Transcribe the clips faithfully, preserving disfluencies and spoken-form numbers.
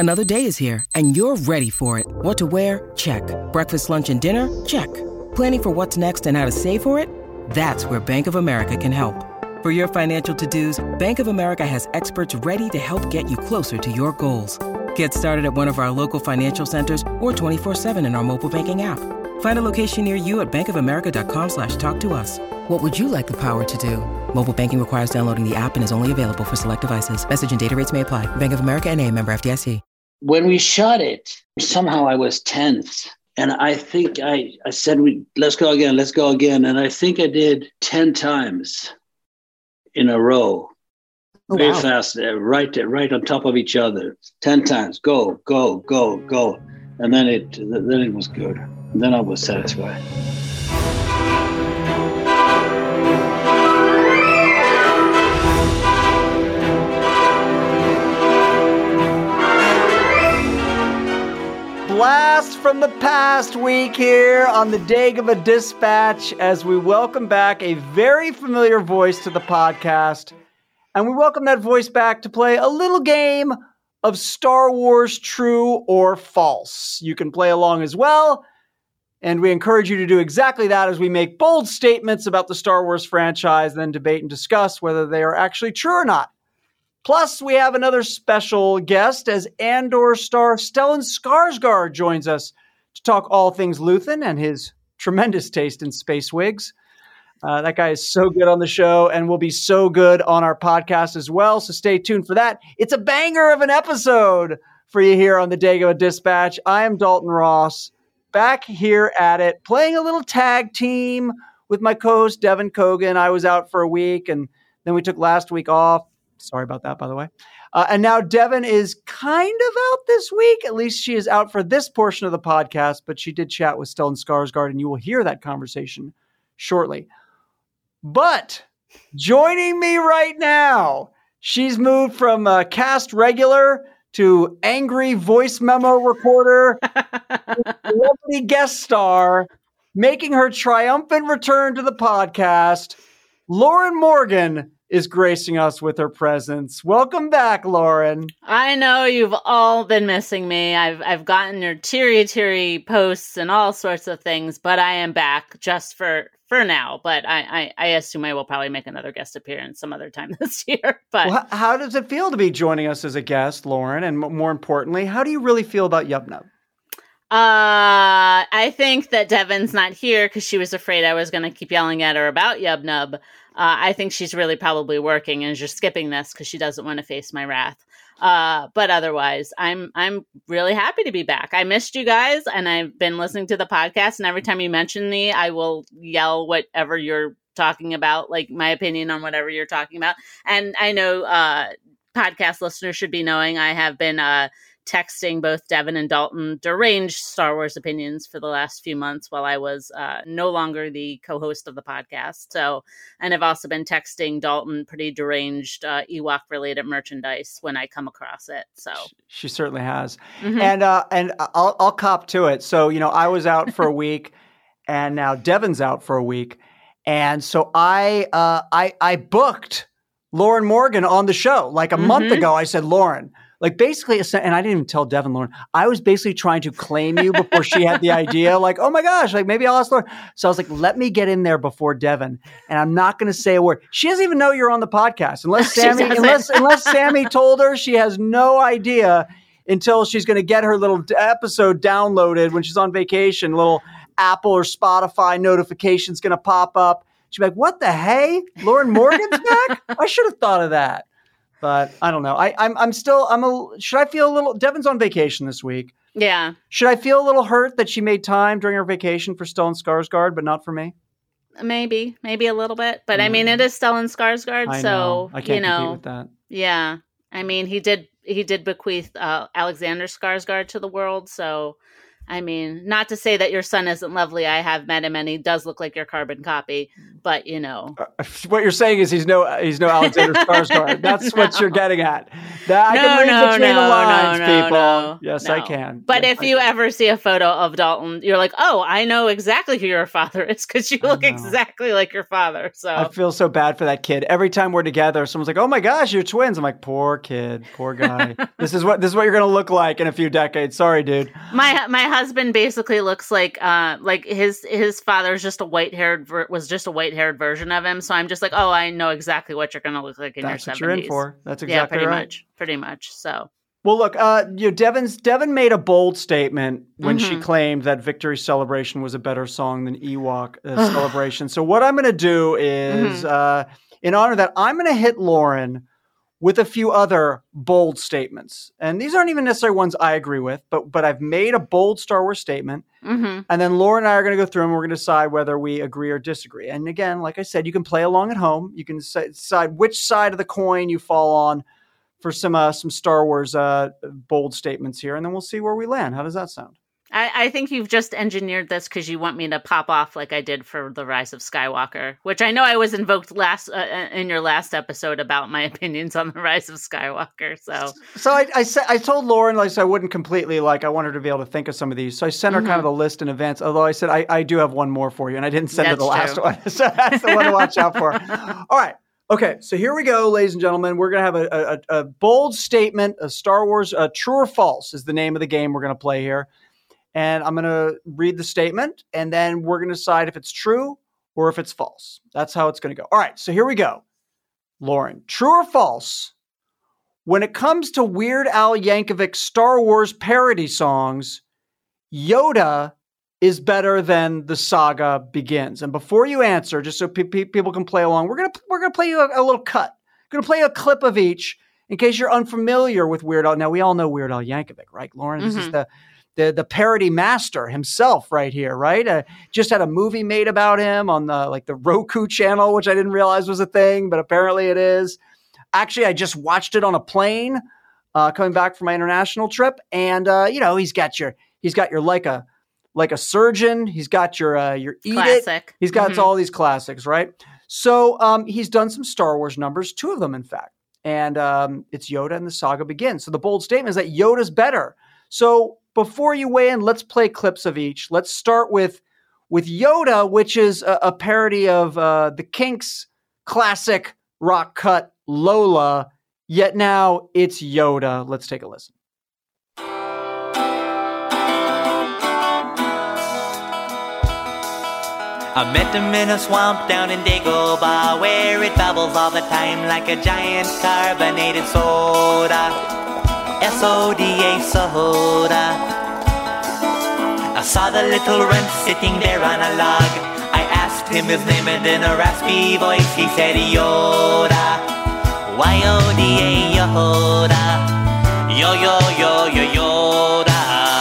Another day is here, and you're ready for it. What to wear? Check. Breakfast, lunch, and dinner? Check. Planning for what's next and how to save for it? That's where Bank of America can help. For your financial to-dos, Bank of America has experts ready to help get you closer to your goals. Get started at one of our local financial centers or twenty-four seven in our mobile banking app. Find a location near you at bankofamerica.com slash talk to us. What would you like the power to do? Mobile banking requires downloading the app and is only available for select devices. Message and data rates may apply. Bank of America N A, member F D I C. When we shot it, somehow I was tense. And I think I, I said, we let's go again, let's go again. And I think I did ten times in a row. Oh, very wow. fast, uh, right, right on top of each other. ten times, go, go, go, go. And then it, then it was good. And then I was satisfied. Blast from the past week here on the Dagobah Dispatch as we welcome back a very familiar voice to the podcast. And we welcome that voice back to play a little game of Star Wars True or False. You can play along as well. And we encourage you to do exactly that as we make bold statements about the Star Wars franchise, then debate and discuss whether they are actually true or not. Plus, we have another special guest as Andor star Stellan Skarsgård joins us to talk all things Luthen and his tremendous taste in space wigs. Uh, that guy is so good on the show and will be so good on our podcast as well, so stay tuned for that. It's a banger of an episode for you here on the Dagobah Dispatch. I am Dalton Ross, back here at it, playing a little tag team with my co-host Devin Kogan. I was out for a week, and then we took last week off. Sorry about that, by the way. Uh, and now Devin is kind of out this week. At least she is out for this portion of the podcast, but she did chat with Stellan Skarsgård, and you will hear that conversation shortly. But joining me right now, she's moved from uh, cast regular to angry voice memo reporter, lovely guest star, making her triumphant return to the podcast. Lauren Morgan is gracing us with her presence. Welcome back, Lauren. I know you've all been missing me. I've I've gotten your teary teary posts and all sorts of things, but I am back just for for now. But I I, I assume I will probably make another guest appearance some other time this year. But well, how does it feel to be joining us as a guest, Lauren? And more importantly, how do you really feel about Yub Nub? Uh, I think that Devin's not here because she was afraid I was going to keep yelling at her about Yub Nub. Uh, I think she's really probably working and is just skipping this because she doesn't want to face my wrath. Uh, but otherwise, I'm I'm really happy to be back. I missed you guys, and I've been listening to the podcast. And every time you mention me, I will yell whatever you're talking about, like my opinion on whatever you're talking about. And I know uh, podcast listeners should be knowing I have been uh, texting both Devin and Dalton deranged Star Wars opinions for the last few months while I was uh, no longer the co-host of the podcast. So, and I've also been texting Dalton pretty deranged uh, Ewok-related merchandise when I come across it. So she certainly has, mm-hmm. and uh, and I'll I'll cop to it. So you know, I was out for a week, and now Devin's out for a week, and so I uh, I I booked Lauren Morgan on the show like a mm-hmm. month ago. I said, Lauren. Like basically, and I didn't even tell Devin, Lauren, I was basically trying to claim you before she had the idea. Like, oh my gosh, like maybe I'll ask Lauren. So I was like, let me get in there before Devin. And I'm not going to say a word. She doesn't even know you're on the podcast. Unless Sammy, unless, unless Sammy told her, she has no idea until she's going to get her little episode downloaded when she's on vacation. Little Apple or Spotify notification's going to pop up. She'll be like, what the hey? Lauren Morgan's back? I should have thought of that. But I don't know. I, I'm I'm still I'm a. Should I feel a little? Devin's on vacation this week. Yeah. Should I feel a little hurt that she made time during her vacation for Stellan Skarsgård, but not for me? Maybe, maybe a little bit. But mm. I mean, it is Stellan Skarsgård, I so know. I can't you know, compete with that. Yeah. I mean, he did he did bequeath uh, Alexander Skarsgård to the world, so I mean, not to say that your son isn't lovely. I have met him, and he does look like your carbon copy. But you know, uh, what you're saying is he's no he's no Alexander Skarsgård. That's no. what you're getting at. That, I no, can read no, between no, the lines, no, no, people. No, yes, no. I can. But yes, if I you can. ever see a photo of Dalton, you're like, oh, I know exactly who your father is because you look exactly like your father. So I feel so bad for that kid. Every time we're together, someone's like, "Oh my gosh, you're twins." I'm like, "Poor kid, poor guy. this is what this is what you're gonna look like in a few decades." Sorry, dude. My my husband basically looks like uh like his his father's just a white haired ver- was just a white haired version of him. So I'm just like, oh, I know exactly what you're gonna look like in That's your what seventies. you're in for. That's exactly yeah, pretty right. much, pretty much. So. Well, look, uh, you know, Devin's Devin made a bold statement when Mm-hmm. she claimed that Victory Celebration was a better song than Ewok uh, Celebration. So what I'm going to do is, Mm-hmm. uh, in honor of that, I'm going to hit Lauren with a few other bold statements. And these aren't even necessarily ones I agree with, but but I've made a bold Star Wars statement. Mm-hmm. And then Lauren and I are going to go through and we're going to decide whether we agree or disagree. And again, like I said, you can play along at home. You can decide which side of the coin you fall on for some uh, some Star Wars uh, bold statements here. And then we'll see where we land. How does that sound? I, I think you've just engineered this because you want me to pop off like I did for The Rise of Skywalker, which I know I was invoked last uh, in your last episode about my opinions on The Rise of Skywalker. So, so I I, said, I told Lauren like I wouldn't completely like I wanted her to be able to think of some of these. So I sent her mm-hmm. kind of the list in advance. Although I said I, I do have one more for you, and I didn't send That's her the last true. one. So that's the one to watch out for. All right. Okay, so here we go, ladies and gentlemen. We're going to have a, a, a bold statement, a Star Wars, uh, true or false is the name of the game we're going to play here. And I'm going to read the statement, and then we're going to decide if it's true or if it's false. That's how it's going to go. All right, so here we go. Lauren, true or false? When it comes to Weird Al Yankovic's Star Wars parody songs, Yoda is better than the saga begins. And before you answer, just so pe- pe- people can play along, we're gonna we're gonna play you a, a little cut. We're gonna play a clip of each in case you're unfamiliar with Weird Al. Now we all know Weird Al Yankovic, right, Lauren? This Mm-hmm. is the the the parody master himself, right here, right? Uh, just had a movie made about him on the like the Roku channel, which I didn't realize was a thing, but apparently it is. Actually, I just watched it on a plane uh, coming back from my international trip, and uh, you know he's got your he's got your like a like a surgeon. He's got your uh, your eat Classic. it. He's got Mm-hmm. all these classics, right? So um, he's done some Star Wars numbers, two of them, in fact, and um, it's Yoda and the saga begins. So the bold statement is that Yoda's better. So before you weigh in, let's play clips of each. Let's start with with Yoda, which is a, a parody of uh, the Kinks' classic rock cut Lola. Yet now it's Yoda. Let's take a listen. I met him in a swamp down in Dagobah, where it bubbles all the time like a giant carbonated soda. S O D A soda. I saw the little runt sitting there on a log. I asked him his name and in a raspy voice he said Yoda. Y O D A Yoda. Yo yo yo yo Yoda.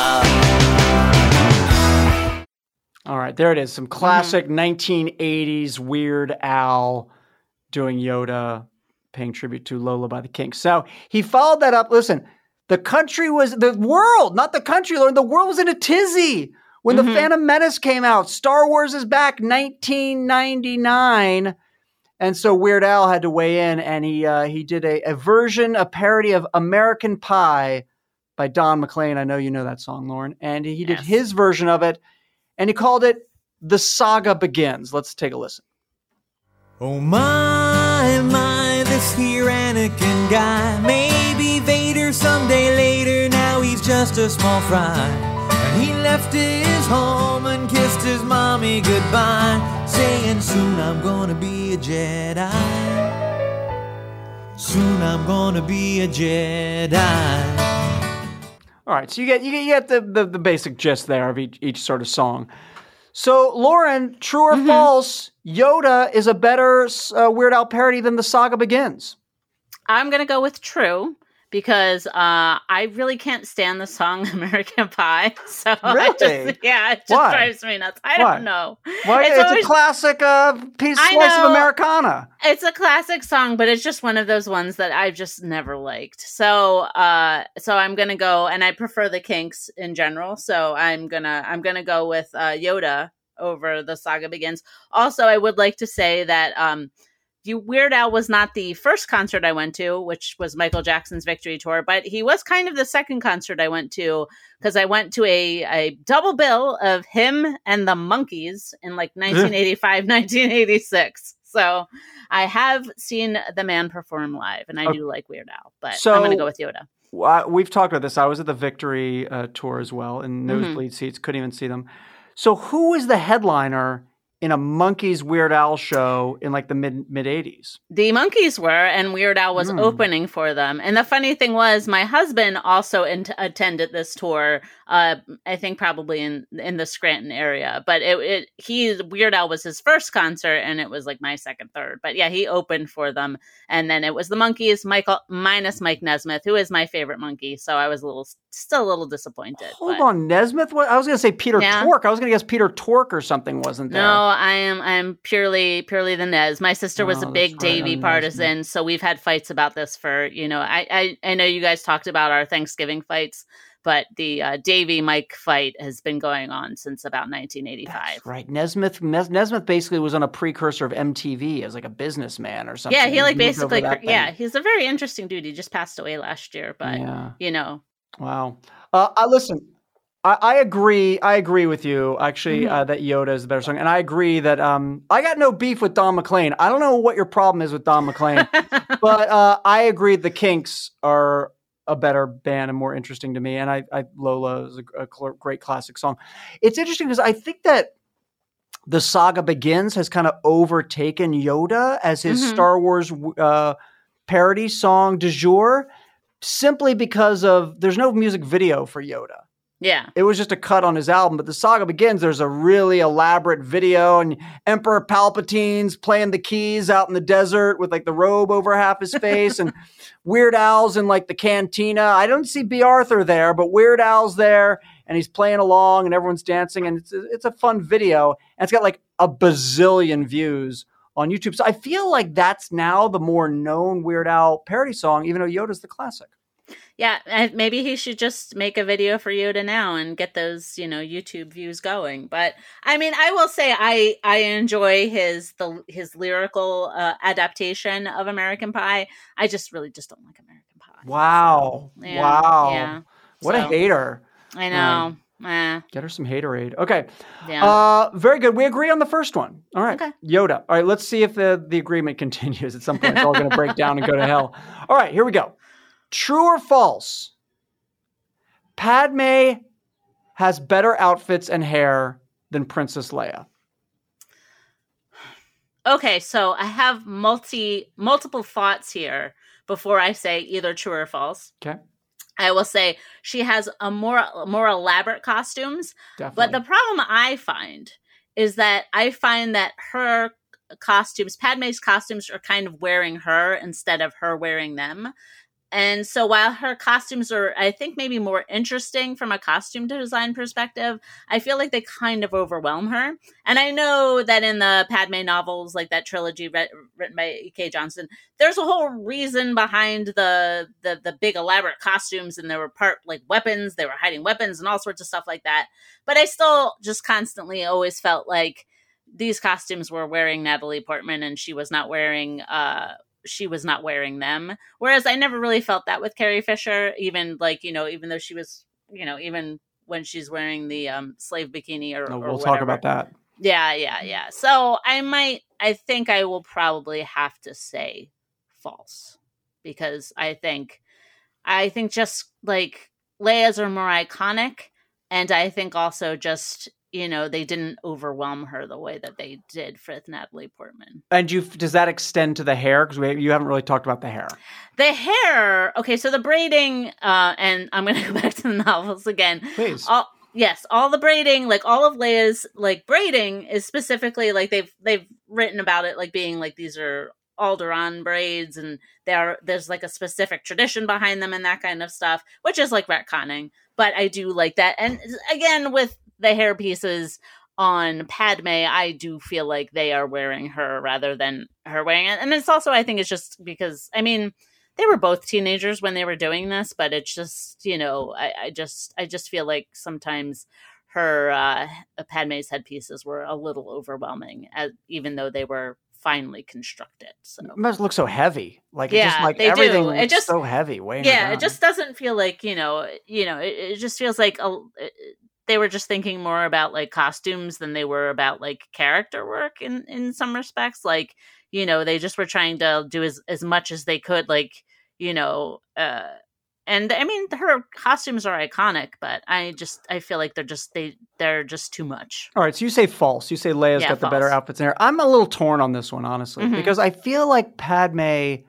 All right, there it is. Some classic Mm-hmm. nineteen eighties Weird Al doing Yoda, paying tribute to Lola by the Kinks. So he followed that up. Listen, the country was, the world, not the country, Lauren, the world was in a tizzy when Mm-hmm. The Phantom Menace came out. Star Wars is back, nineteen ninety-nine. And so Weird Al had to weigh in, and he uh, he did a, a version, a parody of American Pie by Don McLean. I know you know that song, Lauren. And he did Yes. his version of it. And he called it The Saga Begins. Let's take a listen. Oh my, my, this here Anakin guy. Maybe Vader someday later, now he's just a small fry. And he left his home and kissed his mommy goodbye, saying soon I'm gonna be a Jedi. Soon I'm gonna be a Jedi. All right, so you get you get, you get the, the, the basic gist there of each, each sort of song. So, Lauren, true or Mm-hmm. false, Yoda is a better uh, Weird Al parody than The Saga Begins. I'm going to go with true because uh, I really can't stand the song American Pie. So Really? I just, yeah, it just Why? drives me nuts. I Why? don't know. Why? It's, It's always- a classic uh, piece I slice of know. Americana. It's a classic song, but it's just one of those ones that I've just never liked. So, uh, so I'm gonna go, and I prefer the Kinks in general. So I'm gonna, I'm gonna go with uh, Yoda over The Saga Begins. Also, I would like to say that um, you Weird Al was not the first concert I went to, which was Michael Jackson's Victory Tour, but he was kind of the second concert I went to, because I went to a, a double bill of him and the Monkees in like nineteen eighty-five, nineteen eighty-six. So I have seen the man perform live, and I Okay. do like Weird Al, but So- I'm going to go with Yoda. Well, We've talked about this. I was at the Victory uh, tour as well, in nosebleed seats. Couldn't even see them. So who was the headliner in a Monkees Weird Al show in like the mid mid eighties? The Monkees were, and Weird Al was Mm. opening for them. And the funny thing was, my husband also in- attended this tour. Uh, I think probably in in the Scranton area, but it, it he Weird Al was his first concert, and it was like my second, third. But yeah, he opened for them, and then it was the Monkees, Michael minus Mike Nesmith, who is my favorite Monkey. So I was a little, still a little disappointed. Hold but- on, Nesmith? What? I was going to say Peter Yeah. Tork. I was going to guess Peter Tork or something wasn't there. No, I am I'm purely purely the Nez. My sister was Oh, a big that's right, Davy I'm partisan, so we've had fights about this for, you know, I, I, I know you guys talked about our Thanksgiving fights, but the uh, Davy Mike fight has been going on since about nineteen eighty-five. That's right. Nesmith Nes- Nesmith basically was on a precursor of M T V as like a businessman or something. Yeah, he like moved over basically, that thing. yeah, he's a very interesting dude. He just passed away last year, but Yeah. you know, Wow. Uh, I listen. I, I agree. I agree with you. Actually, Mhm. uh, that Yoda is the better song, and I agree that um, I got no beef with Don McLean. I don't know what your problem is with Don McLean, but uh, I agree the Kinks are a better band and more interesting to me. And I, I Lola is a, a cl- great classic song. It's interesting because I think that The Saga Begins has kind of overtaken Yoda as his Mhm. Star Wars uh, parody song du jour, simply because of there's no music video for Yoda. yeah, It was just a cut on his album, but The Saga Begins, there's a really elaborate video, and Emperor Palpatine's playing the keys out in the desert with like the robe over half his face, and Weird Al's in like the cantina. I don't see B. Arthur there, but Weird Al's there, and he's playing along, and everyone's dancing, and it's it's a fun video, and it's got like a bazillion views on YouTube. So I feel like that's now the more known Weird Al parody song, even though Yoda's the classic. yeah. and Maybe he should just make a video for Yoda now and get those, you know, YouTube views going. But I mean, I will say I I enjoy his the his lyrical uh, adaptation of American Pie. I just really just don't like American Pie. Wow. So, yeah, Wow. yeah. What a So, hater. I know. Eh, Get her some haterade. Okay. yeah. Uh, very good. We agree on the first one. All right. Okay. Yoda. All right. Let's see if the, the agreement continues. At some point, it's all going to break down and go to hell. All right. Here we go. True or false? Padme has better outfits and hair than Princess Leia. Okay, so I have multi multiple thoughts here before I say either true or false. Okay. I will say she has a more more elaborate costumes, Definitely. but the problem I find is that I find that her costumes, Padme's costumes, are kind of wearing her instead of her wearing them. And so while her costumes are, I think, maybe more interesting from a costume design perspective, I feel like they kind of overwhelm her. And I know that in the Padme novels, like that trilogy re- written by E K. Johnston, there's a whole reason behind the, the the big elaborate costumes, and they were part like weapons, they were hiding weapons and all sorts of stuff like that. But I still just constantly always felt like these costumes were wearing Natalie Portman, and she was not wearing uh she was not wearing them. Whereas I never really felt that with Carrie Fisher, even like, you know, even though she was, you know, even when she's wearing the um, slave bikini or, No, or we'll whatever. talk about that. Yeah, yeah, yeah. So I might, I think I will probably have to say false, because I think, I think just like Leia's are more iconic. And I think also just, you know, they didn't overwhelm her the way that they did with Natalie Portman. And you does that extend to the hair? Because we you haven't really talked about the hair. The hair, okay, so the braiding, uh, and I'm going to go back to the novels again. Please. All, yes, all the braiding, like all of Leia's like braiding is specifically like they've they've written about it like being like these are Alderaan braids, and there there's like a specific tradition behind them and that kind of stuff, which is like retconning. But I do like that. And again, with the hair pieces on Padme, I do feel like they are wearing her rather than her wearing it. And it's also, I think it's just because, I mean, they were both teenagers when they were doing this, but it's just, you know, I, I just, I just feel like sometimes her, uh, Padme's headpieces were a little overwhelming, as, even though they were finely constructed. So it must look so heavy. Like, yeah, it just, like they everything do. It looks just, so heavy. Weighing yeah, her it just doesn't feel like, you know, you know, it, it just feels like a, it, they were just thinking more about like costumes than they were about like character work in, in some respects. Like, you know, they just were trying to do as, as much as they could, like, you know, uh, and I mean, her costumes are iconic, but I just, I feel like they're just, they, they're just too much. All right. So you say false. You say Leia's Yeah, got the false. better outfits in her. I'm a little torn on this one, honestly, Mhm. because I feel like Padme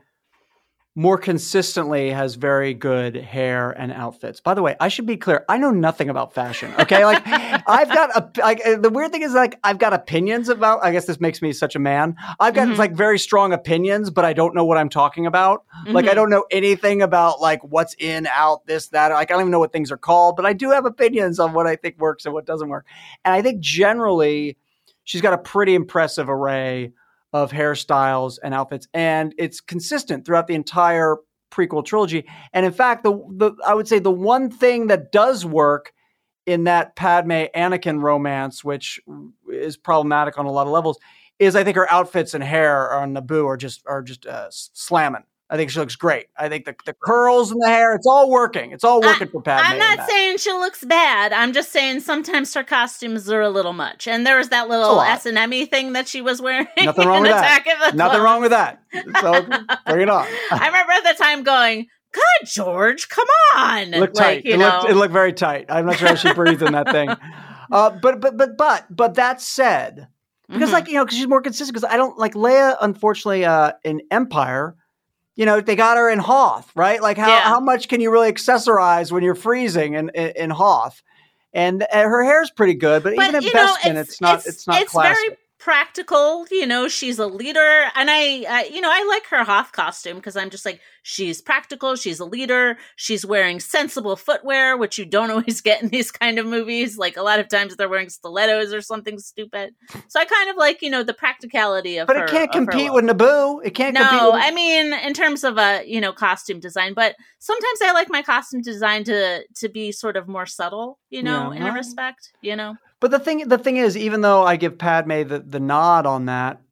more consistently has very good hair and outfits. By the way, I should be clear. I know nothing about fashion. Okay. Like I've got a, like, the weird thing is like, I've got opinions about, I guess this makes me such a man. I've got Mhm. like very strong opinions, but I don't know what I'm talking about. Like, I Mhm. don't know anything about like what's in, out, this, that. Like, I don't even know what things are called, but I do have opinions on what I think works and what doesn't work. And I think generally she's got a pretty impressive array of hairstyles and outfits, and it's consistent throughout the entire prequel trilogy. And in fact, the, the I would say the one thing that does work in that Padme Anakin romance, which is problematic on a lot of levels, is I think her outfits and hair on Naboo are just are just uh, slamming. I think she looks great. I think the, the curls and the hair, it's all working. It's all working I, for Padme. I'm not saying she looks bad. I'm just saying sometimes her costumes are a little much. And there was that little S and M-y thing that she was wearing. Nothing wrong in with Attack that. of the Nothing Clones. wrong with that. So bring it on. I remember at the time going, God, George, come on. It looked like, tight. You It know. looked, it looked very tight. I'm not sure how she breathed in that thing. Uh, but but but but but that said, because Mhm. like you know, because she's more consistent. Because I don't like Leia. Unfortunately, uh, in Empire, you know, they got her in Hoth, right? Like how Yeah. how much can you really accessorize when you're freezing in in, in Hoth? And uh, her hair's pretty good, but, But, even at you know, Bespin, it's, not it's, not it's classic. very practical. You know, she's a leader. And I, I you know, I like her Hoth costume because I'm just like, she's practical. She's a leader. She's wearing sensible footwear, which you don't always get in these kind of movies. Like a lot of times they're wearing stilettos or something stupid. So I kind of like, you know, the practicality of But her. it can't of her compete look. with Naboo. It can't compete No, with I mean in terms of a you know costume design, but sometimes I like my costume design to to be sort of more subtle, you know, Yeah, in a well- respect, you know. But the thing, the thing is, even though I give Padme the, the nod on that,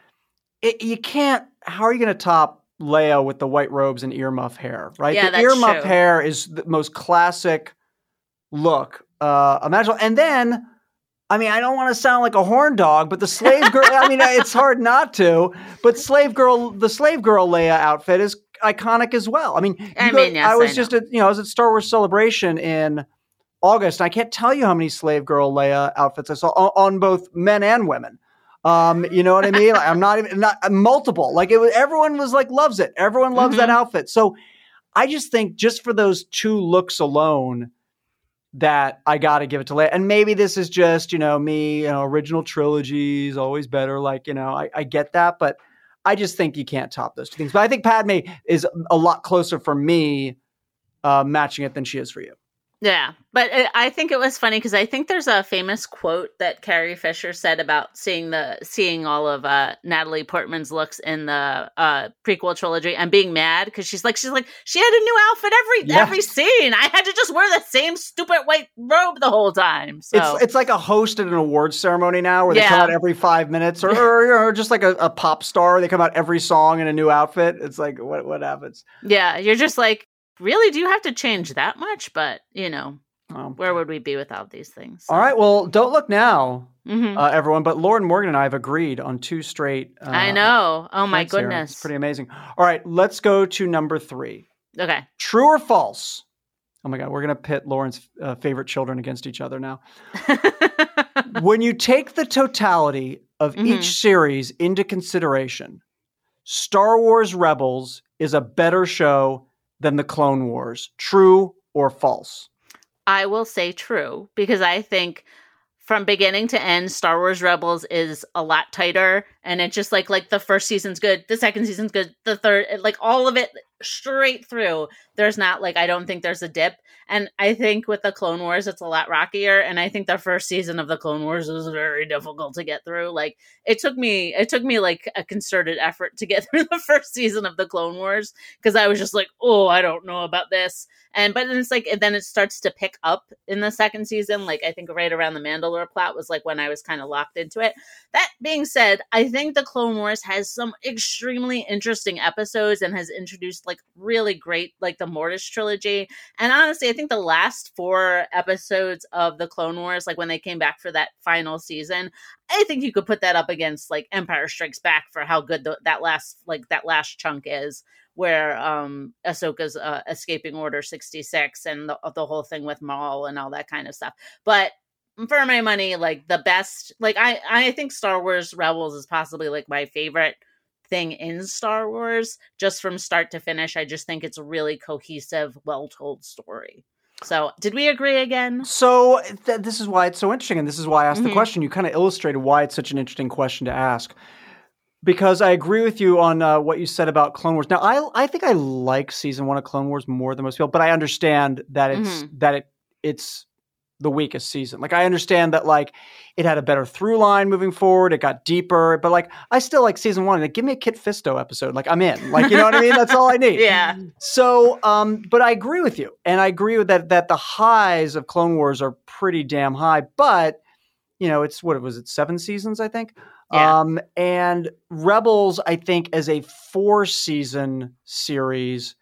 it, you can't. How are you going to top Leia with the white robes and earmuff hair? Right? Yeah, the that's earmuff true. hair is the most classic look uh, imaginable. And then, I mean, I don't want to sound like a horn dog, but the slave girl. I mean, it's hard not to. But slave girl, the slave girl Leia outfit is iconic as well. I mean, you I go- mean, yes, I was I just know. at you know I was at Star Wars Celebration in August. And I can't tell you how many slave girl Leia outfits I saw on, on both men and women. Um, you know what I mean? Like, I'm not even not uh, multiple. Like it was, everyone was like loves it. Everyone loves that Mhm. outfit. So I just think just for those two looks alone, that I got to give it to Leia. And maybe this is just you know me. You know, original trilogies always better. Like you know, I, I get that, but I just think you can't top those two things. But I think Padme is a lot closer for me uh, matching it than she is for you. Yeah, but it, I think it was funny because I think there's a famous quote that Carrie Fisher said about seeing the seeing all of uh, Natalie Portman's looks in the uh, prequel trilogy and being mad because she's like she's like she had a new outfit every Yeah. every scene. I had to just wear the same stupid white robe the whole time. So It's it's like a host at an awards ceremony now where they come Yeah. out every five minutes or, or, or just like a, a pop star. They come out every song in a new outfit. It's like, what what happens? yeah, you're just like, really? Do you have to change that much? But you know, Um, where would we be without these things? all right. Well, don't look now, Mhm. uh, everyone. But Lauren Morgan and I have agreed on two straight. Uh, I know. Oh my points here. goodness. It's pretty amazing. All right. Let's go to number three. Okay. True or false? Oh my God. We're going to pit Lauren's uh, favorite children against each other now. When you take the totality of Mhm. each series into consideration, Star Wars Rebels is a better show than the Clone Wars. True or false? I will say true because I think from beginning to end, Star Wars Rebels is a lot tighter, and it's just like like the first season's good, the second season's good, the third, like all of it straight through. There's not like I don't think there's a dip, and I think with the Clone Wars it's a lot rockier, and I think the first season of the Clone Wars was very difficult to get through. Like it took me, it took me like a concerted effort to get through the first season of the Clone Wars because I was just like, oh, I don't know about this. And but then it's like, and then it starts to pick up in the second season. Like I think right around the Mandalore plot was like when I was kind of locked into it. That being said, I think the Clone Wars has some extremely interesting episodes and has introduced like really great, like the Mortis trilogy. And honestly, I think the last four episodes of the Clone Wars, like when they came back for that final season, I think you could put that up against like Empire Strikes Back for how good the, that last, like that last chunk is. Where um, Ahsoka's uh, escaping Order sixty-six and the, the whole thing with Maul and all that kind of stuff. But for my money, like the best, like I, I think Star Wars Rebels is possibly like my favorite thing in Star Wars, just from start to finish. I just think it's a really cohesive, well-told story. So did we agree again? So th- this is why it's so interesting. And this is why I asked mm-hmm. the question. You kind of illustrated why it's such an interesting question to ask. Because I agree with you on uh, what you said about Clone Wars. Now, I I think I like season one of Clone Wars more than most people, but I understand that it's mm-hmm. that it it's the weakest season. Like I understand that like it had a better through line moving forward. It got deeper, but like I still like season one. Like give me a Kit Fisto episode. Like I'm in. Like you know what I mean? That's all I need. Yeah. So, um, but I agree with you, and I agree with that that the highs of Clone Wars are pretty damn high. But you know, it's what was it seven seasons? I think. Yeah. Um, and Rebels, I think, as a four-season series,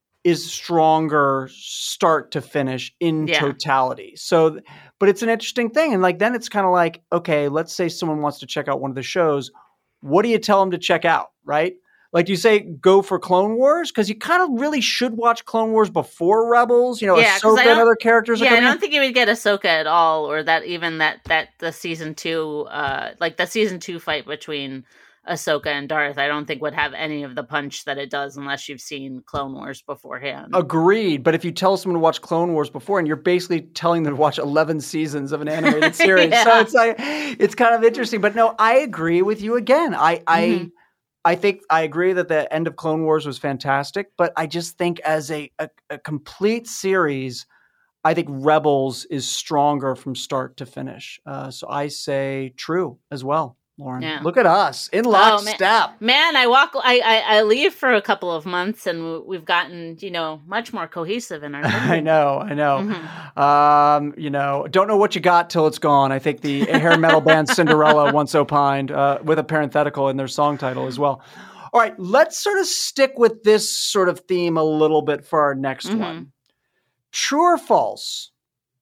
is stronger start to finish in yeah. totality. So, but it's an interesting thing. And like, then it's kind of like, okay, let's say someone wants to check out one of the shows. What do you tell them to check out, right? Like, do you say go for Clone Wars? Because you kind of really should watch Clone Wars before Rebels. You know, yeah, Ahsoka and other characters yeah, are coming I don't in. think you would get Ahsoka at all, or that even that that the season two, uh, like the season two fight between Ahsoka and Darth, I don't think would have any of the punch that it does unless you've seen Clone Wars beforehand. Agreed. But if you tell someone to watch Clone Wars before, and you're basically telling them to watch eleven seasons of an animated series, yeah. so it's like it's kind of interesting. But no, I agree with you again. I I. Mm-hmm. I think I agree that the end of Clone Wars was fantastic, but I just think as a, a, a complete series, I think Rebels is stronger from start to finish. Uh, so I say true as well, Lauren. Yeah. Look at us in lockstep. Oh, man. man, I walk. I, I I leave for a couple of months, and we've gotten you know much more cohesive in our. I know, I know. Mm-hmm. Um, you know, don't know what you got till it's gone. I think the hair metal band Cinderella once opined uh, with a parenthetical in their song title as well. All right, let's sort of stick with this sort of theme a little bit for our next mm-hmm. one. True or false?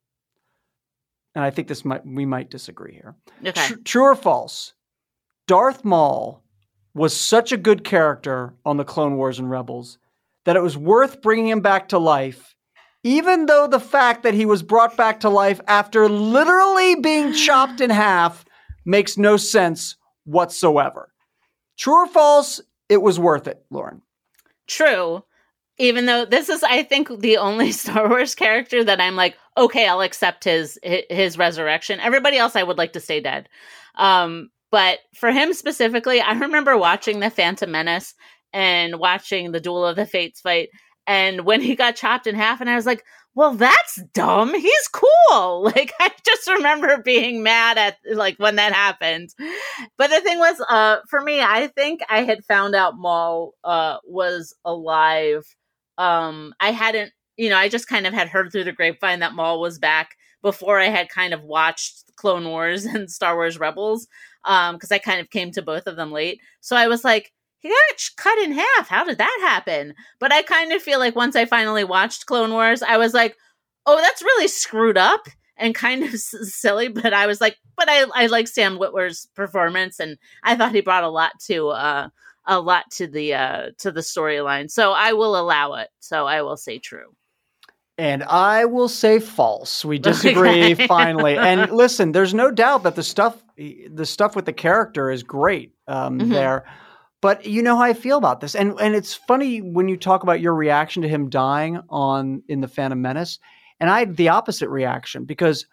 And I think this might we might disagree here. Okay. Tr- true or false? Darth Maul was such a good character on the Clone Wars and Rebels that it was worth bringing him back to life, even though the fact that he was brought back to life after literally being chopped in half makes no sense whatsoever. True or false? It was worth it, Lauren. True. Even though this is, I think, the only Star Wars character that I'm like, okay, I'll accept his his resurrection. Everybody else I would like to stay dead. Um, but for him specifically, I remember watching The Phantom Menace and watching the Duel of the Fates fight. And when he got chopped in half, and I was like, well, that's dumb. He's cool. Like, I just remember being mad at, like, when that happened. But the thing was, uh, for me, I think I had found out Maul uh, was alive. Um, I hadn't, you know, I just kind of had heard through the grapevine that Maul was back before I had kind of watched Clone Wars and Star Wars Rebels. Um, because I kind of came to both of them late. So I was like, he got cut in half. How did that happen? But I kind of feel like once I finally watched Clone Wars, I was like, oh, that's really screwed up and kind of s- silly. But I was like, but I, I like Sam Witwer's performance, and I thought he brought a lot to uh, a lot to the uh, to the storyline. So I will allow it. So I will say true. And I will say false. We disagree okay. finally. And listen, there's no doubt that the stuff the stuff with the character is great um, mm-hmm. there. But you know how I feel about this. And and it's funny when you talk about your reaction to him dying on in The Phantom Menace. And I had the opposite reaction because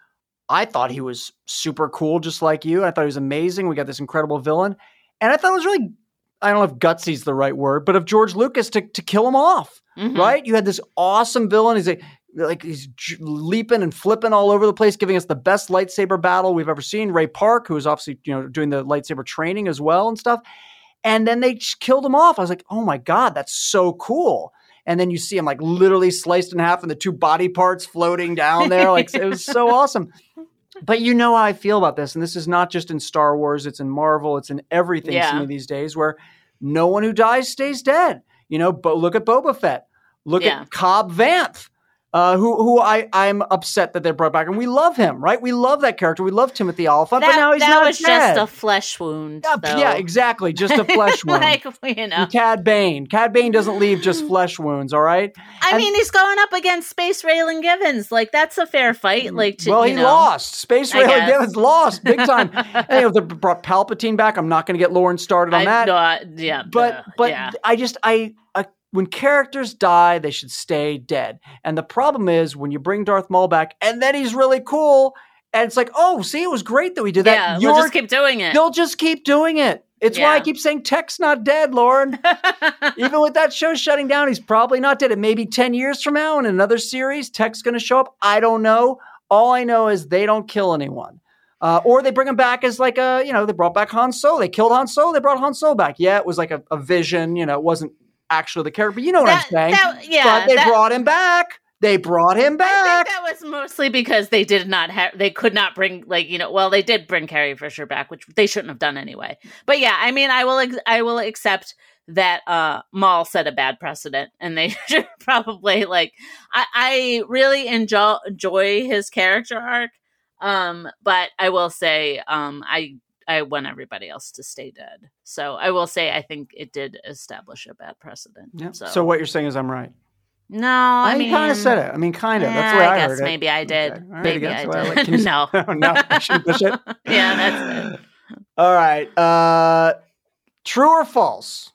I thought he was super cool, just like you. I thought he was amazing. We got this incredible villain. And I thought it was really, I don't know if gutsy is the right word, but of George Lucas to, to kill him off, mm-hmm. right? You had this awesome villain. He's like, like he's leaping and flipping all over the place, giving us the best lightsaber battle we've ever seen. Ray Park, who was obviously, you know, doing the lightsaber training as well and stuff. And then they just killed him off. I was like, oh my God, that's so cool. And then you see him like literally sliced in half and the two body parts floating down there. Like it was so awesome. But you know how I feel about this. And this is not just in Star Wars. It's in Marvel. It's in everything yeah. some of these days where no one who dies stays dead. You know, but look at Boba Fett. Look yeah. at Cobb Vanth. Uh, who who I, I'm upset that they brought back. And we love him, right? We love that character. We love Timothy Olyphant, that, but now he's that not was dead. just a flesh wound. Yeah, yeah, exactly. Just a flesh wound. Like, you know. And Cad Bane. Cad Bane doesn't leave just flesh wounds, all right? I and, mean, he's going up against Space Raylan Givens. Like, that's a fair fight. Like, to, Well, you he know, lost. Space Raylan Givens lost big time. And, you know, they brought Palpatine back. I'm not going to get Lauren started on I, that. No, I, yeah. But, uh, but yeah. I just, I, I when characters die, they should stay dead. And the problem is when you bring Darth Maul back and then he's really cool and it's like, oh, see, it was great that we did that. Yeah, You're, we'll just keep doing it. You'll just keep doing it. It's yeah. why I keep saying Tech's not dead, Lauren. Even with that show shutting down, he's probably not dead. It may be ten years from now in another series, Tech's going to show up. I don't know. All I know is they don't kill anyone. Uh, or they bring him back as like a, you know, they brought back Han Solo. They killed Han Solo. They brought Han Solo back. Yeah, it was like a, a vision. You know, it wasn't actually the character, but you know what that, I'm saying. That, yeah, but they that, brought him back. They brought him back. I think that was mostly because they did not have, they could not bring, like, you know, well, they did bring Carrie Fisher back, which they shouldn't have done anyway. But yeah, I mean, I will, ex- I will accept that uh, Maul set a bad precedent, and they should probably like. I, I really enjoy enjoy his character arc, um, but I will say, um, I. I want everybody else to stay dead. So I will say I think it did establish a bad precedent. Yeah. So. so what you're saying is I'm right. No, I, I mean, kind of said it. I mean, kind of. Yeah, that's the way I, I guess heard it. maybe I did. Okay. Right, maybe I, I well, did. like, no, no, I shouldn't push it. Yeah, that's it. All right. Uh, true or false?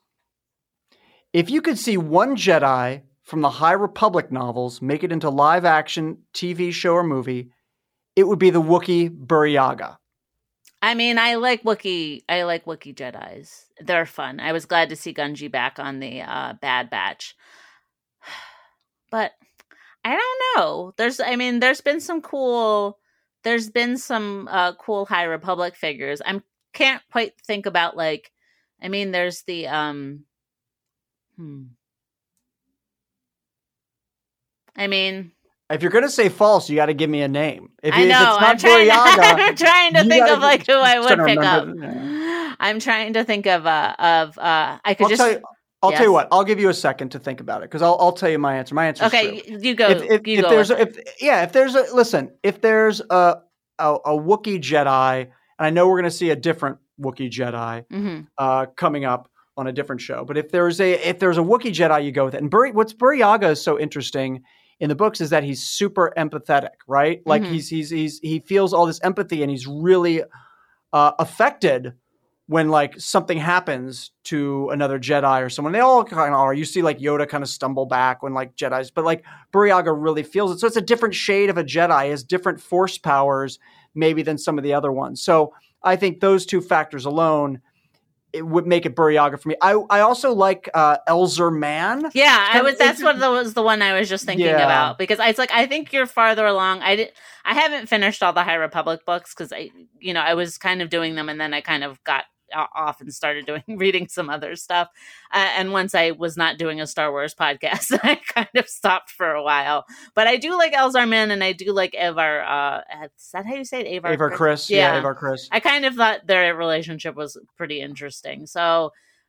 If you could see one Jedi from the High Republic novels make it into live action T V show or movie, it would be the Wookiee Burryaga. I mean, I like Wookiee. I like Wookiee Jedis. They're fun. I was glad to see Gunji back on the uh, Bad Batch. But I don't know. There's, I mean, there's been some cool, there's been some uh, cool High Republic figures. I can't quite think about like, I mean, there's the, um, hmm. I mean, if you're going to say false, you got to give me a name. If, I you, know. if it's not I'm, trying Burryaga, to, I'm trying to think gotta, of like who I would pick up. Yeah. I'm trying to think of uh of uh I could I'll just tell you, I'll yes. tell you what. I'll give you a second to think about it because I'll I'll tell you my answer. My answer. Okay, is true. you go. If, if, you if go there's with a, if yeah, if there's a listen, if there's a a, a Wookiee Jedi, and I know we're going to see a different Wookiee Jedi mm-hmm. uh, coming up on a different show, but if there's a if there's a Wookiee Jedi, you go with it. And Bur- what's Burryaga is so interesting in the books is that he's super empathetic, right? Like mm-hmm. he's he's he's he feels all this empathy, and he's really uh, affected when like something happens to another Jedi or someone. They all kind of are. You see like Yoda kind of stumble back when like Jedis, but like Burryaga really feels it. So it's a different shade of a Jedi. He has different force powers maybe than some of the other ones. So I think those two factors alone, it would make it Burryaga for me. I I also like uh, Elzer Mann. Yeah, I was. That's what the, was the one I was just thinking yeah. about because I was like, I think you're farther along. I did. I haven't finished all the High Republic books because I, you know, I was kind of doing them and then I kind of got off and started doing reading some other stuff. Uh, and once I was not doing a Star Wars podcast, I kind of stopped for a while. But I do like Elzer Mann and I do like Avar. Uh, is that how you say it? Avar, Avar Kriss. Yeah. yeah, Avar Kriss. I kind of thought their relationship was pretty interesting. So,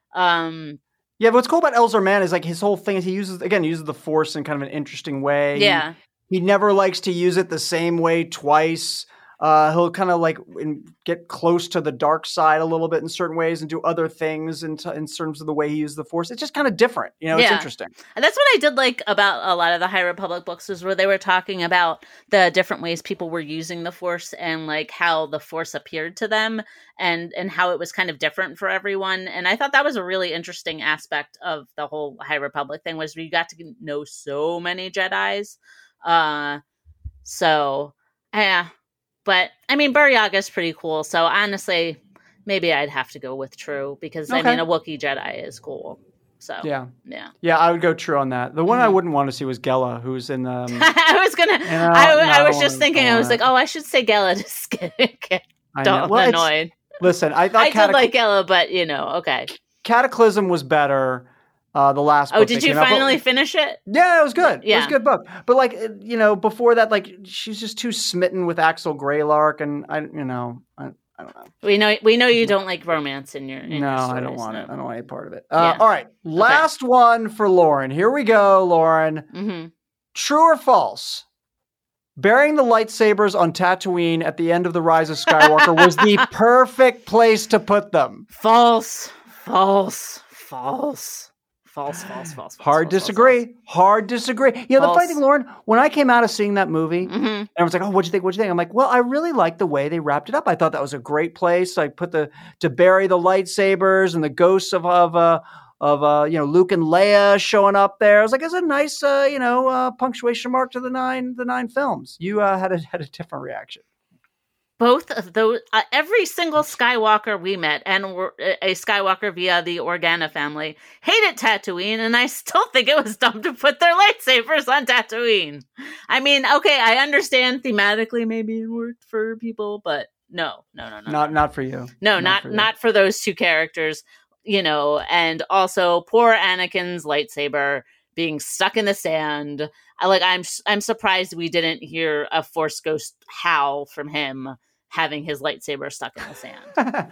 um, yeah, but what's cool about Elzer Mann is like his whole thing is he uses, again, he uses the Force in kind of an interesting way. Yeah. He, he never likes to use it the same way twice. Uh, he'll kind of like in, get close to the dark side a little bit in certain ways and do other things in, t- in terms of the way he uses the Force. It's just kind of different. You know, yeah. it's interesting. And that's what I did like about a lot of the High Republic books is where they were talking about the different ways people were using the Force and like how the Force appeared to them and, and how it was kind of different for everyone. And I thought that was a really interesting aspect of the whole High Republic thing was we got to know so many Jedis. Uh, so, yeah. but I mean, Burryaga is pretty cool. So honestly, maybe I'd have to go with True because okay. I mean, a Wookiee Jedi is cool. So yeah, yeah, yeah, I would go True on that. The one mm-hmm. I wouldn't want to see was Gela, who's in the. Um, I was gonna. You know, I, no, I was just thinking. I was like, oh, I should say Gela to get well, annoyed. Listen, I thought I Catacly- did like Gela, but you know, okay. Cataclysm was better. Uh, the last. Oh, book did you finally out, but, finish it? Yeah, it was good. Yeah. It was a good book. But like, you know, before that, like, she's just too smitten with Axel Greylark, and I, you know, I, I don't know. We know, we know you don't like romance in your. In no, your stories, I don't want no. it. I don't want any part of it. Uh, Yeah. All right, last okay. one for Lauren. Here we go, Lauren. Mm-hmm. True or false? Burying the lightsabers on Tatooine at the end of The Rise of Skywalker was the perfect place to put them. False. False. False. False, false, false, false. Hard false, disagree. False, false. Hard disagree. You know, false. the funny thing, Lauren, when I came out of seeing that movie, mm-hmm. and I was like, oh, what'd you think? What'd you think? I'm like, well, I really liked the way they wrapped it up. I thought that was a great place. I put the, to bury the lightsabers and the ghosts of, of, uh, of uh, you know, Luke and Leia showing up there. I was like, it's a nice, uh, you know, uh, punctuation mark to the nine, the nine films. You uh, had a, had a different reaction. Both of those, uh, every single Skywalker we met, and a Skywalker via the Organa family, hated Tatooine, and I still think it was dumb to put their lightsabers on Tatooine. I mean, okay, I understand thematically maybe it worked for people, but no, no, no, no. Not, no. not for you. No, not, not for, not for those two characters, you know, and also poor Anakin's lightsaber being stuck in the sand. I like, I'm, I'm surprised we didn't hear a Force ghost howl from him having his lightsaber stuck in the sand.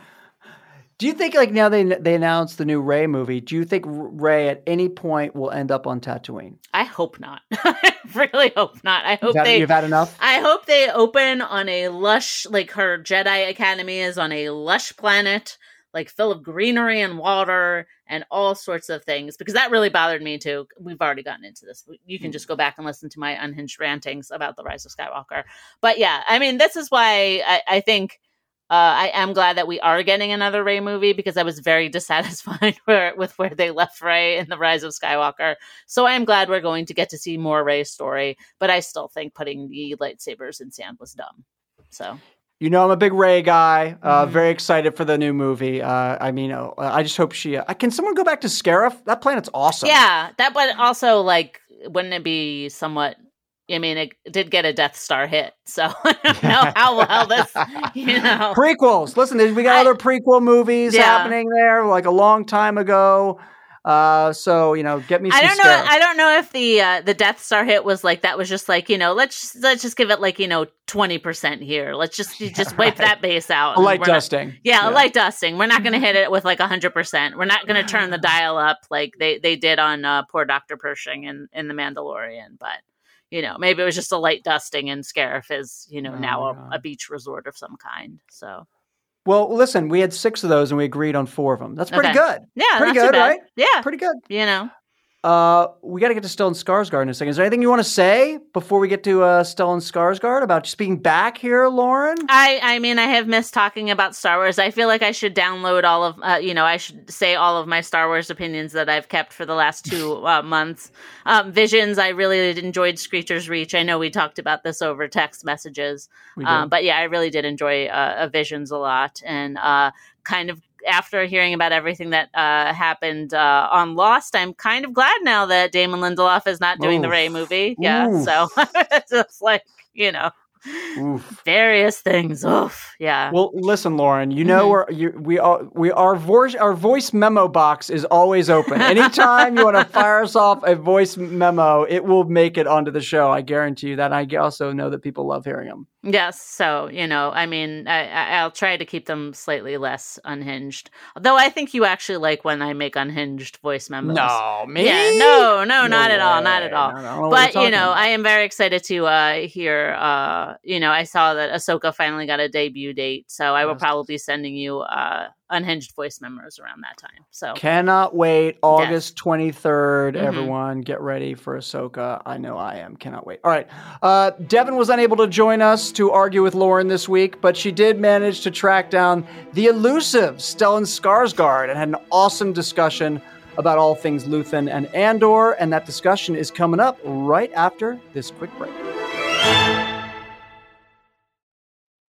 Do you think, like, now they they announced the new Rey movie, do you think Rey at any point will end up on Tatooine? I hope not. I really hope not. I hope you've had, they... You've had enough? I hope they open on a lush, like her Jedi Academy is on a lush planet, like full of greenery and water and all sorts of things, because that really bothered me too. We've already gotten into this. You can just go back and listen to my unhinged rantings about The Rise of Skywalker. But yeah, I mean, this is why I, I think uh, I am glad that we are getting another Rey movie, because I was very dissatisfied where, with where they left Rey in The Rise of Skywalker. So I am glad we're going to get to see more Rey's story, but I still think putting the lightsabers in sand was dumb. So... You know, I'm a big Rey guy. Uh, mm-hmm. Very excited for the new movie. Uh, I mean, uh, I just hope she... Uh, can someone go back to Scarif? That planet's awesome. Yeah, that, but also, like, wouldn't it be somewhat... I mean, it did get a Death Star hit, so I don't know how well this, you know... Prequels. Listen, we got I, other prequel movies yeah. happening there, like a long time ago. Uh, so, you know, get me some I don't know. Scarif. I don't know if the uh, the Death Star hit was like that. Was just like, you know, let's let's just give it like, you know, twenty percent here. Let's just yeah, just wipe right. that base out. A light We're dusting. Not, yeah, yeah, a light dusting. We're not going to hit it with like one hundred percent. We're not going to turn the dial up like they, they did on uh, poor Doctor Pershing in, in The Mandalorian. But, you know, maybe it was just a light dusting, and Scarif is, you know, oh, now a, a beach resort of some kind. So... Well, listen, we had six of those and we agreed on four of them. That's pretty okay. good. Yeah, pretty not good, too bad. right? Yeah, pretty good. You know, uh, we got to get to Stellan Skarsgård in a second. Is there anything you want to say before we get to uh, Stellan Skarsgård about just being back here, Lauren? I, I mean, I have missed talking about Star Wars. I feel like I should download all of, uh, you know, I should say all of my Star Wars opinions that I've kept for the last two uh, months. Um, Visions, I really enjoyed Screecher's Reach. I know we talked about this over text messages, um, but yeah, I really did enjoy uh, Visions a lot, and uh, kind of. After hearing about everything that uh, happened uh, on Lost, I'm kind of glad now that Damon Lindelof is not doing Oof. the Rey movie. Yeah, Oof. so it's like, you know, Oof. various things. Oof. Yeah. Well, listen, Lauren. You know, mm-hmm. we're you, we are we our voice our voice memo box is always open. Anytime you want to fire us off a voice memo, it will make it onto the show. I guarantee you that. And I also know that people love hearing them. Yes, so, you know, I mean, I, I'll try to keep them slightly less unhinged. Though I think you actually like when I make unhinged voice memos. No, me? Yeah, no, no, no not way. at all, not at all. No, no, but, you know, about. I am very excited to uh, hear, uh, you know, I saw that Ahsoka finally got a debut date, so I will yes. probably be sending you uh, unhinged voice memos around that time. So cannot wait. August yes. twenty-third, mm-hmm. everyone get ready for Ahsoka. I know I am. Cannot wait. All right. Uh, Devin was unable to join us to argue with Lauren this week, but she did manage to track down the elusive Stellan Skarsgård and had an awesome discussion about all things Luthen and Andor, and that discussion is coming up right after this quick break.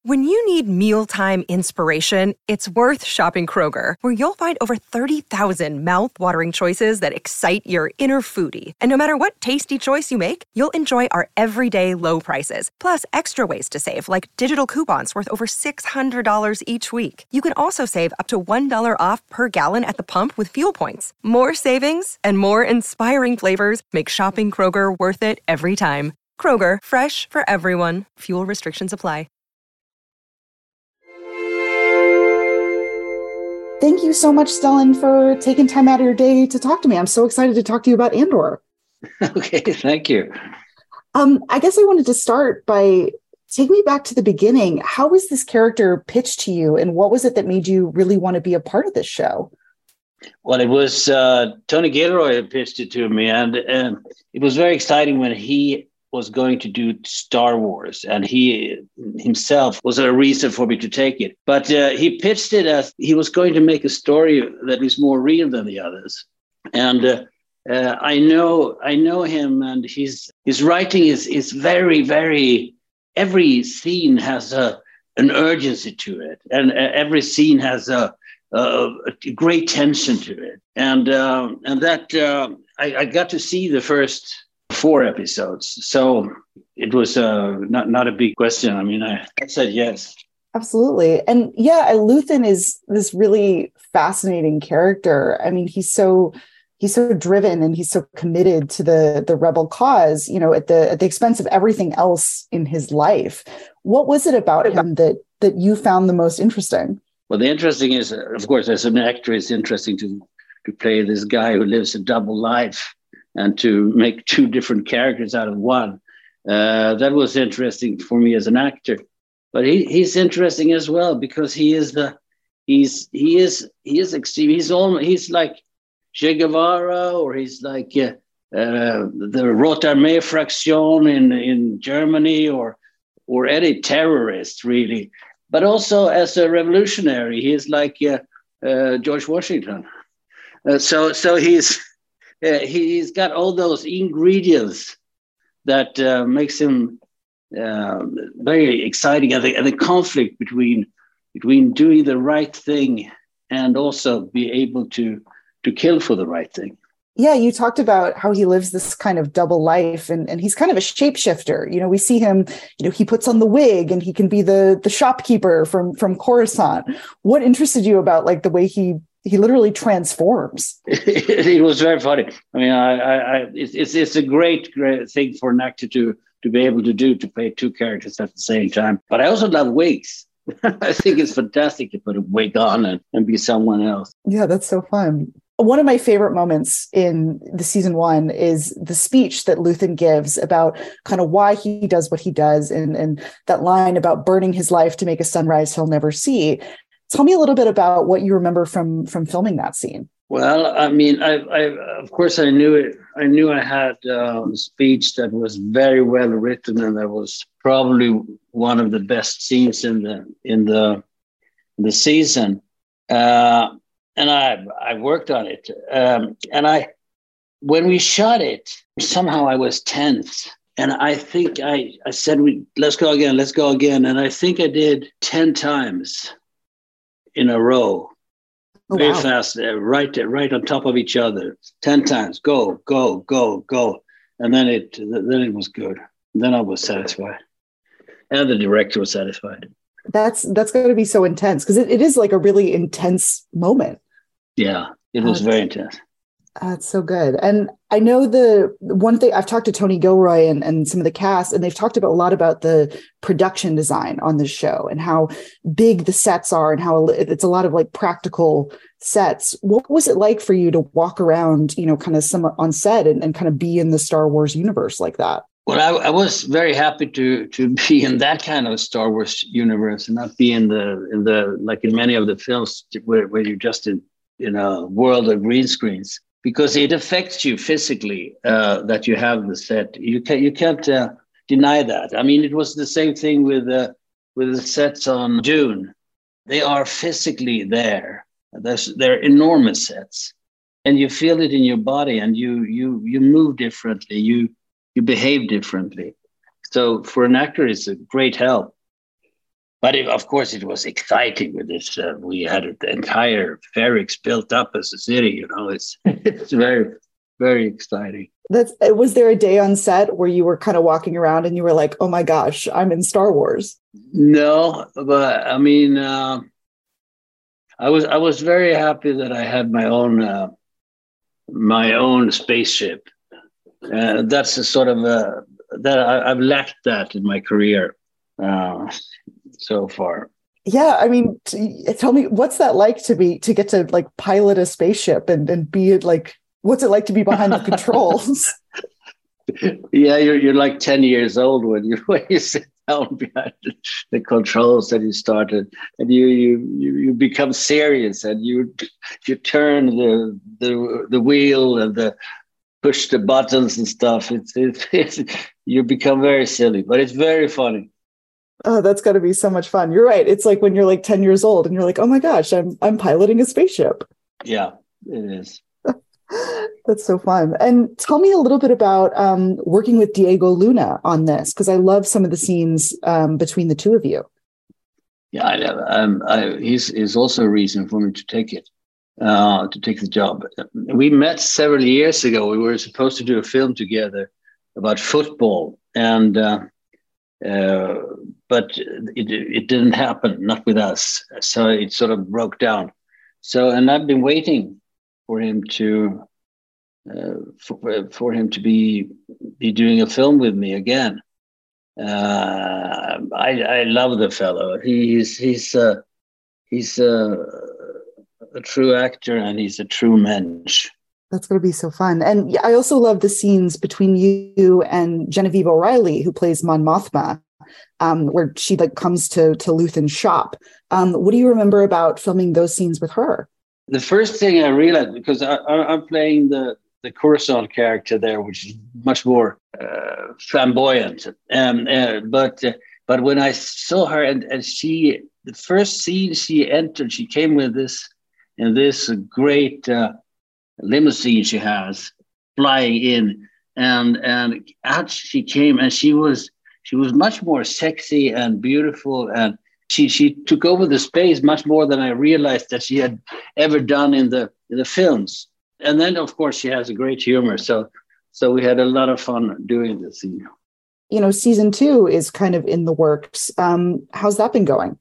When you need mealtime inspiration, it's worth shopping Kroger, where you'll find over thirty thousand mouth-watering choices that excite your inner foodie. And no matter what tasty choice you make, you'll enjoy our everyday low prices, plus extra ways to save, like digital coupons worth over six hundred dollars each week. You can also save up to one dollar off per gallon at the pump with fuel points. More savings and more inspiring flavors make shopping Kroger worth it every time. Kroger, fresh for everyone. Fuel restrictions apply. Thank you so much, Stellan, for taking time out of your day to talk to me. I'm so excited to talk to you about Andor. Okay, thank you. Um, I guess I wanted to start by take me back to the beginning. How was this character pitched to you, and what was it that made you really want to be a part of this show? Well, it was uh, Tony Gilroy who pitched it to me, and, and it was very exciting when he was going to do Star Wars, and he himself was a reason for me to take it. But uh, he pitched it as he was going to make a story that is more real than the others. And uh, uh, I know, I know him, and his his writing is is very, very. Every scene has a an urgency to it, and uh, every scene has a, a, a great tension to it. And uh, and that uh, I, I got to see the first four episodes, so it was uh, not not a big question. I mean, I, I said yes. Absolutely. And yeah, Luthen is this really fascinating character. I mean, he's so he's so driven and he's so committed to the the rebel cause, you know, at the at the expense of everything else in his life. What was it about him that that you found the most interesting? Well, the interesting is, uh, of course, as an actor, it's interesting to to play this guy who lives a double life and to make two different characters out of one. Uh, that was interesting for me as an actor. But he, he's interesting as well because he is the he's he is he is extreme. He's all he's like Che Guevara, or he's like uh, uh, the Rote Armee Fraktion in in Germany, or or any terrorist really. But also as a revolutionary, he is like uh, uh, George Washington. Uh, so so he's. Uh, he's got all those ingredients that uh, makes him uh, very exciting, and the, and the conflict between between doing the right thing and also be able to to kill for the right thing. Yeah, you talked about how he lives this kind of double life, and, and he's kind of a shapeshifter. You know, we see him, you know, he puts on the wig and he can be the the shopkeeper from from Coruscant. What interested you about like the way he He literally transforms? It was very funny. I mean, I, I, I it's, it's it's a great, great thing for an actor to to be able to do, to play two characters at the same time. But I also love wigs. I think it's fantastic to put a wig on and, and be someone else. Yeah, that's so fun. One of my favorite moments in the season one is the speech that Luthen gives about kind of why he does what he does, and, and that line about burning his life to make a sunrise he'll never see. Tell me a little bit about what you remember from from filming that scene. Well, I mean, I, I of course I knew it. I knew I had uh, a speech that was very well written, and that was probably one of the best scenes in the in the in the season. Uh, and I I worked on it, um, and I when we shot it, somehow I was tense. And I think I, I said, we let's go again, let's go again. And I think I did ten times in a row, oh, very wow. fast, uh, right, right on top of each other, ten times. Go, go, go, go, and then it, then it was good. And then I was satisfied, and the director was satisfied. That's that's going to be so intense because it, it is like a really intense moment. Yeah, it was uh, very intense. That's so good. And I know the one thing, I've talked to Tony Gilroy and, and some of the cast, and they've talked about a lot about the production design on this show and how big the sets are and how it's a lot of like practical sets. What was it like for you to walk around, you know, kind of some on set and, and kind of be in the Star Wars universe like that? Well, I, I was very happy to to be in that kind of Star Wars universe and not be in the in the like in many of the films where, where you're just in in a world of green screens, because it affects you physically uh, that you have the set. You can you can't uh, deny that. I mean, it was the same thing with uh, with the sets on Dune. They are physically there. There's, they're enormous sets, and you feel it in your body, and you you you move differently. You you behave differently. So for an actor, it's a great help. but it, of course, it was exciting with this. Uh, we had the entire Ferrix built up as a city. You know, it's it's very, very exciting. That's. Was there a day on set where you were kind of walking around and you were like, "Oh my gosh, I'm in Star Wars"? No, but I mean, uh, I was I was very happy that I had my own uh, my own spaceship. Uh, that's a sort of a, that I, I've lacked that in my career uh, so far. Yeah, I mean, t- tell me, what's that like to be to get to like pilot a spaceship and and be like, what's it like to be behind the controls? Yeah, you're you're like ten years old when you when you sit down behind the, the controls and you started, and you you you you become serious and you you turn the the the wheel and the push the buttons and stuff. It's it's, it's you become very silly, but it's very funny. Oh, that's got to be so much fun. You're right. It's like when you're like ten years old and you're like, oh my gosh, I'm I'm piloting a spaceship. Yeah, it is. That's so fun. And tell me a little bit about um, working with Diego Luna on this, because I love some of the scenes um, between the two of you. Yeah, I, um, I, he's, he's also a reason for me to take it, uh, to take the job. We met several years ago. We were supposed to do a film together about football, and uh, uh, but it, it didn't happen, not with us. So it sort of broke down. So, and I've been waiting for him to uh, for, for him to be be doing a film with me again. Uh, I I love the fellow. He's he's uh, he's uh, a true actor, and he's a true mensch. That's going to be so fun. And I also love the scenes between you and Genevieve O'Reilly, who plays Mon Mothma, um, where she like comes to to Luthen's shop. Um, what do you remember about filming those scenes with her? The first thing I realized, because I, I, I'm playing the, the Coruscant character there, which is much more uh, flamboyant. Um, uh, but uh, but when I saw her, and, and she, the first scene she entered, she came with this, and this great uh, limousine she has flying in, and and out she came, and she was she was much more sexy and beautiful, and She she took over the space much more than I realized that she had ever done in the in the films. And then, of course, she has a great humor. So so we had a lot of fun doing this scene. You know, season two is kind of in the works. Um, how's that been going?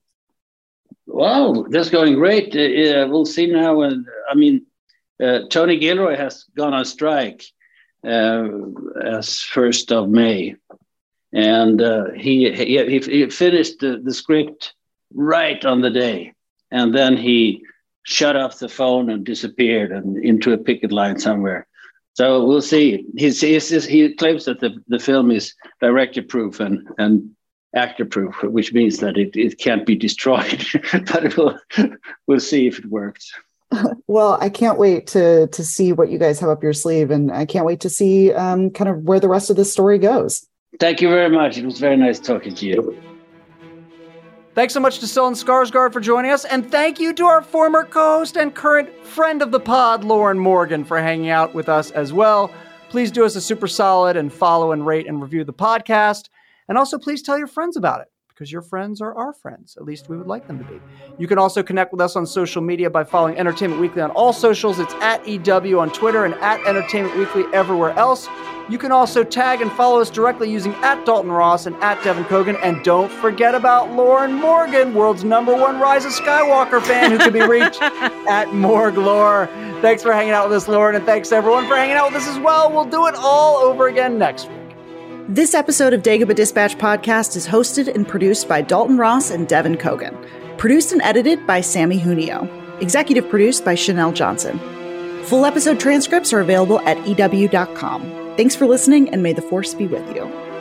Well, that's going great. Uh, we'll see now. And I mean, uh, Tony Gilroy has gone on strike uh, as first of May. And uh, he, he he finished the, the script right on the day. And then he shut off the phone and disappeared and into a picket line somewhere. So we'll see. He's, he's, he claims that the, the film is director-proof and, and actor-proof, which means that it, it can't be destroyed. But we'll, we'll see if it works. Well, I can't wait to to see what you guys have up your sleeve. And I can't wait to see um, kind of where the rest of this story goes. Thank you very much. It was very nice talking to you. Thanks so much to Stellan Skarsgård for joining us, and thank you to our former co-host and current friend of the pod, Lauren Morgan, for hanging out with us as well. Please do us a super solid and follow and rate and review the podcast. And also please tell your friends about it, because your friends are our friends. At least we would like them to be. You can also connect with us on social media by following Entertainment Weekly on all socials. It's at E W on Twitter and at Entertainment Weekly everywhere else. You can also tag and follow us directly using at Dalton Ross and at Devin Kogan. And don't forget about Lauren Morgan, world's number one Rise of Skywalker fan, who can be reached at Morglore. Thanks for hanging out with us, Lauren, and thanks everyone for hanging out with us as well. We'll do it all over again next week. This episode of Dagobah Dispatch Podcast is hosted and produced by Dalton Ross and Devin Kogan. Produced and edited by Sammy Junio. Executive produced by Chanel Johnson. Full episode transcripts are available at E W dot com. Thanks for listening, and may the Force be with you.